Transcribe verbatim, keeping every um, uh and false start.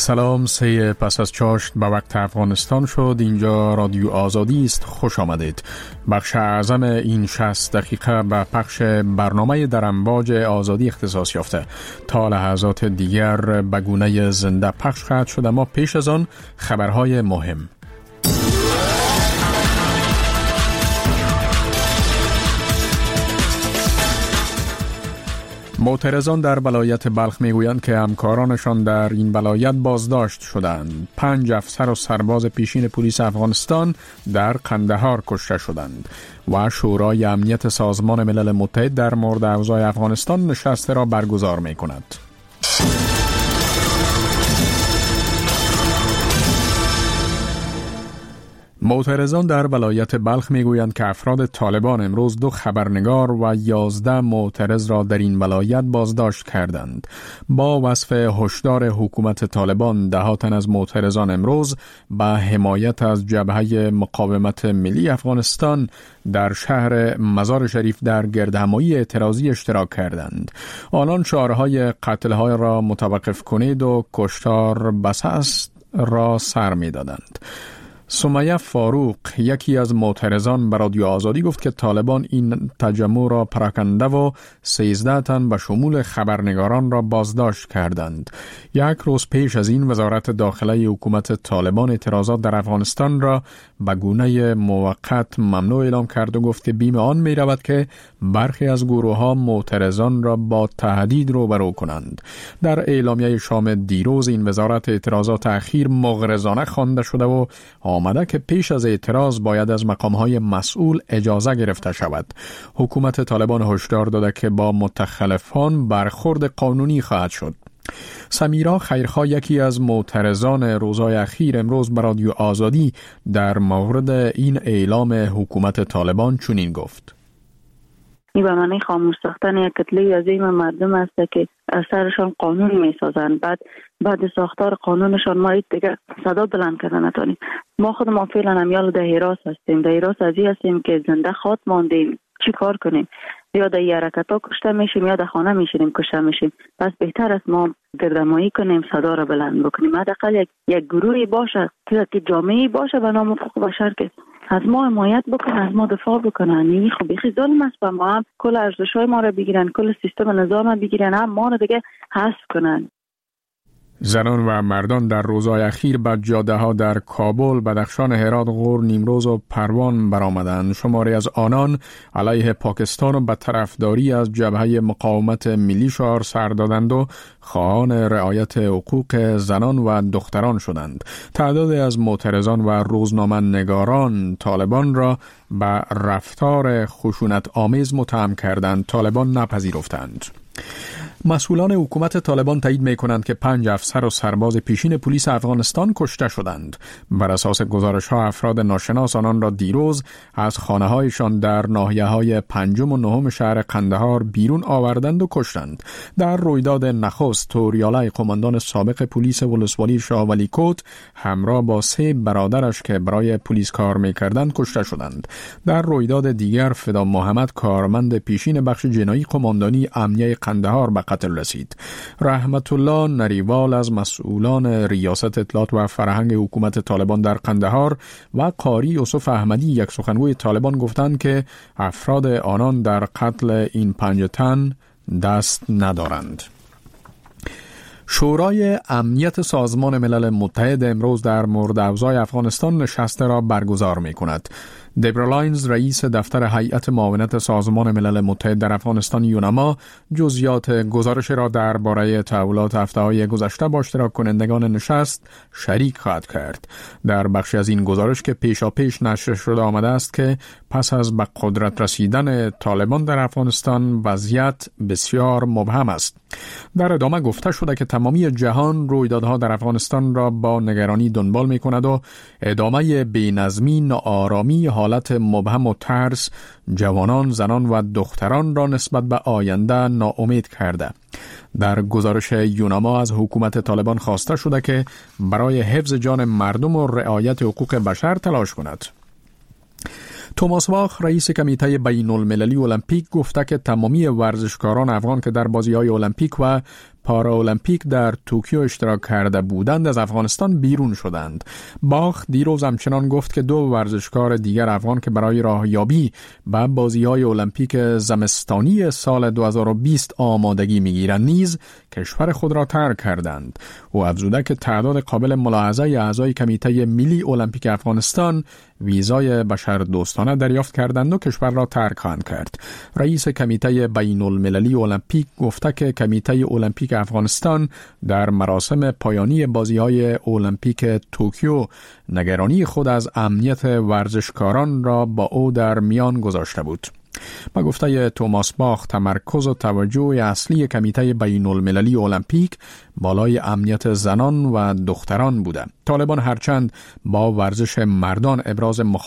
سلام، سه پس از چاشت به وقت افغانستان شد. اینجا رادیو آزادی است. خوش آمدید. بخش اعظم این شصت دقیقه به پخش برنامه در امواج آزادی اختصاص یافته. تا لحظات دیگر به گونه زنده پخش خواهد شد، اما پیش از آن خبرهای مهم. معترضان در ولایت بلخ میگویند که همکارانشان در این ولایت بازداشت شدند. پنج افسر و سرباز پیشین پلیس افغانستان در قندهار کشته شدند و شورای امنیت سازمان ملل متحد در مورد اوضاع افغانستان نشست را برگزار می کند. معترضان در ولایت بلخ میگویند که افراد طالبان امروز دو خبرنگار و یازده معترض را در این ولایت بازداشت کردند. با وصف هشدار حکومت طالبان، ده تن از معترضان امروز به حمایت از جبهه مقاومت ملی افغانستان در شهر مزار شریف در گردهمایی اعتراضی اشتراک کردند. آنان شعارهای قتل‌های را متوقف کنید و کشتار بس است را سر می‌دادند. سمیه فاروق، یکی از معترضان، به رادیو آزادی گفت که طالبان این تجمع را پراکنده و سیزده تن به شمول خبرنگاران را بازداشت کردند. یک روز پیش از این وزارت داخله حکومت طالبان اعتراضات در افغانستان را به گونه موقت ممنوع اعلام کرد و گفت که بیم آن می رود که برخی از گروه ها معترضان را با تهدید روبرو کنند. در اعلامیه شام دیروز این وزارت اعتراضات اخیر مغرضانه خوانده شده و آمده که پیش از اعتراض باید از مقامهای مسئول اجازه گرفته شود. حکومت طالبان هشدار داده که با متخلفان برخورد قانونی خواهد شد. سمیرا خیرخواه، یکی از معترضان روزهای اخیر، امروز به رادیو آزادی در مورد این اعلام حکومت طالبان چنین گفت: این به معنی خاموش ساختن یک کتله عظیم مردم است که از سرشان قانون می سازند. بعد بعد ساختار قانونشان ما دیگه صدا بلند کردن نتونیم. ما خود ما فعلا همیال در حراس هستیم. در حراس ازی هستیم که زنده خاط ماندیم. چی کار کنیم؟ یا در حرکت ها کشته میشیم یا در خانه میشینیم کشته میشیم. پس بهتر است ما گردمایی کنیم، صدا را بلند بکنیم. حداقل یک یک گروهی باشه که جامعه‌ای باشه به نام حقوق بشر که از ما حمایت بکنن، از ما دفاع بکنن. این خب بخی ظلم است. با ما هم کل ارزش‌های ما را بگیرن، کل سیستم نظام را بگیرن، هم ما را دیگه حذف کنن. زنان و مردان در روزهای اخیر به جاده‌ها در کابل، بدخشان، هرات، غور، نیمروز و پروان برآمدند. شماری از آنان علیه پاکستان و به طرفداری از جبهه مقاومت ملی شعار سر دادند و خواهان رعایت حقوق زنان و دختران شدند. تعداد از معترضان و روزنامه‌نگاران طالبان را به رفتار خشونت آمیز متهم کردند. طالبان نپذیرفتند. مسئولان حکومت طالبان تایید می کنند که پنج افسر و سرباز پیشین پلیس افغانستان کشته شدند. بر اساس گزارش ها افراد ناشناس آنان را دیروز از خانه هایشان در ناحیه های پنجم و نهم شهر قندهار بیرون آوردند و کشتند. در رویداد نخست، توریالای قماندان سابق پلیس ولسوالی شاه ولی کوت همراه با سه برادرش که برای پلیس کار می کردند کشته شدند. در رویداد دیگر فدا محمد، کارمند پیشین بخش جنایی قماندانی امنیه قندهار به قتل رسید. رحمت الله نریوال از مسئولان ریاست اطلاعات و فرهنگ حکومت طالبان در قندهار و قاری یوسف احمدی، یک سخنگوی طالبان، گفتند که افراد آنان در قتل این پنج تن دست ندارند. شورای امنیت سازمان ملل متحد امروز در مورد اوضاع افغانستان نشست را برگزار می کند. دبرا لاینز، رئیس دفتر هیئت معاونت سازمان ملل متحد در افغانستان یونما، جزئیات گزارش را درباره تحولات هفته‌های گذشته با اشتراک کنندگان نشست شریک خواهد کرد. در بخشی از این گزارش که پیشاپیش نشر شده آمده است که پس از به قدرت رسیدن طالبان در افغانستان وضعیت بسیار مبهم است. در ادامه گفته شده که تمامی جهان رویدادها در افغانستان را با نگرانی دنبال می کند و ادامه بی‌نظمی، ناآرامی، حالت مبهم و ترس جوانان، زنان و دختران را نسبت به آینده ناامید کرده. در گزارش یونما از حکومت طالبان خواسته شده که برای حفظ جان مردم و رعایت حقوق بشر تلاش کند. توماس واخ، رئیس کمیته بین المللی المپیک، گفته که تمامی ورزشکاران افغان که در بازی‌های المپیک و پارالمپیک در توکیو اشتراک کرده بودند از افغانستان بیرون شدند. باخ دیروز همچنان گفت که دو ورزشکار دیگر افغان که برای راهیابی به بازی‌های المپیک زمستانی سال دو هزار و بیست آمادگی می‌گیرند نیز کشور خود را ترک کردند. او افزوده که تعداد قابل ملاحظه اعضای کمیته ملی المپیک افغانستان ویزای بشردوستانه دریافت کردند و کشور را ترک خواهند کرد. رئیس کمیته بین المللی المپیک گفته که کمیته المپیک افغانستان در مراسم پایانی بازی‌های المپیک توکیو نگرانی خود از امنیت ورزشکاران را با او در میان گذاشته بود. با گفته توماس باخ تمرکز و توجه اصلی کمیته بین المللی المپیک بالای امنیت زنان و دختران بوده. طالبان هرچند با ورزش مردان ابراز